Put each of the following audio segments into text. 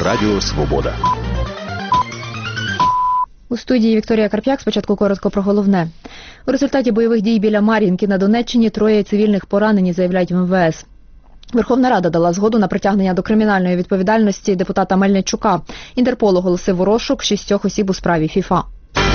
Радіо Свобода. У студії Вікторія Карп'як. Спочатку коротко про головне. У результаті бойових дій біля Мар'їнки на Донеччині 3 цивільних поранені, заявляють в МВС. Верховна Рада дала згоду на притягнення до кримінальної відповідальності депутата Мельничука. Інтерпол оголосив у розшук 6 осіб у справі ФІФА.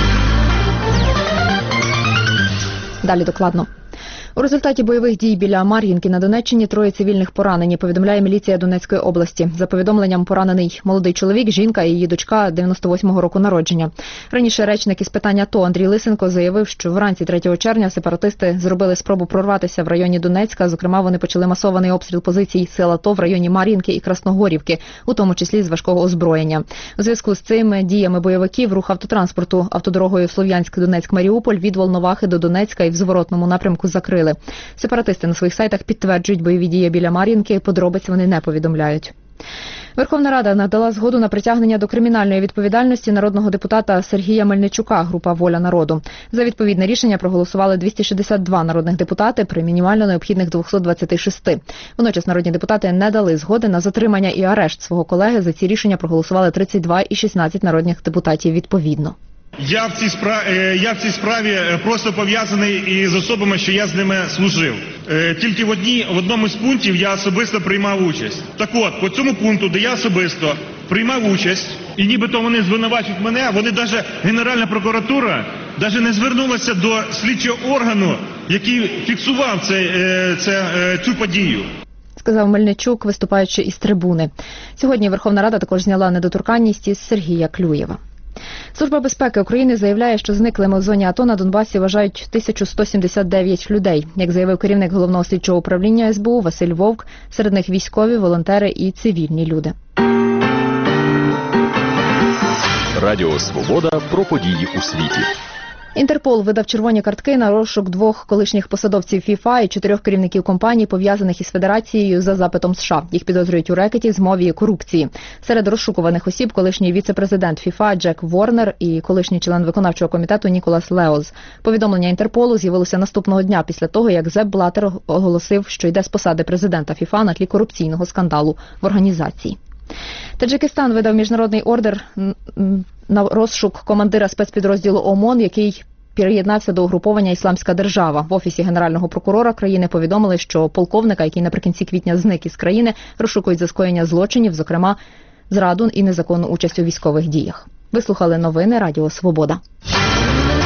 Далі докладно. У результаті бойових дій біля Мар'їнки на Донеччині 3 цивільних поранені, повідомляє міліція Донецької області. За повідомленням, поранений молодий чоловік, жінка і її дочка 98-го року народження. Раніше речник із питань АТО Андрій Лисенко заявив, що вранці 3 червня сепаратисти зробили спробу прорватися в районі Донецька. Зокрема, вони почали масований обстріл позицій сил АТО в районі Мар'їнки і Красногорівки, у тому числі з важкого озброєння. У зв'язку з цими діями бойовиків рух автотранспорту автодорогою Слов'янськ-Донецьк-Маріуполь від Волновахи до Донецька і в зворотному напрямку закрили. Сепаратисти на своїх сайтах підтверджують бойові дії біля Мар'їнки, подробиць вони не повідомляють. Верховна Рада надала згоду на притягнення до кримінальної відповідальності народного депутата Сергія Мельничука, група «Воля народу». За відповідне рішення проголосували 262 народних депутати при мінімально необхідних 226. Водночас народні депутати не дали згоди на затримання і арешт свого колеги. За ці рішення проголосували 32 і 16 народних депутатів відповідно. Я в цій справі просто пов'язаний із особами, що я з ними служив. Тільки в одному з пунктів я особисто приймав участь. Так от, по цьому пункту, де я особисто приймав участь, і нібито вони звинувачують мене, вони навіть, Генеральна прокуратура, навіть не звернулася до слідчого органу, який фіксував цю подію. Сказав Мельничук, виступаючи із трибуни. Сьогодні Верховна Рада також зняла недоторканність із Сергія Клюєва. Служба безпеки України заявляє, що зниклими в зоні АТО на Донбасі вважають 1179 людей. Як заявив керівник Головного слідчого управління СБУ Василь Вовк, серед них військові, волонтери і цивільні люди. Радіо Свобода про події у світі. Інтерпол видав червоні картки на розшук 2 колишніх посадовців ФІФА і 4 керівників компаній, пов'язаних із Федерацією за запитом США. Їх підозрюють у рекеті, змові і корупції. Серед розшукуваних осіб колишній віце-президент ФІФА Джек Ворнер і колишній член виконавчого комітету Ніколас Леоз. Повідомлення Інтерполу з'явилося наступного дня після того, як Зеп Блатер оголосив, що йде з посади президента ФІФА на тлі корупційного скандалу в організації. Таджикистан видав міжнародний ордер на розшук командира спецпідрозділу ОМОН, який приєднався до угруповання «Ісламська держава». В Офісі Генерального прокурора країни повідомили, що полковника, який наприкінці квітня зник із країни, розшукують за скоєння злочинів, зокрема зраду і незаконну участь у військових діях. Ви слухали новини Радіо Свобода.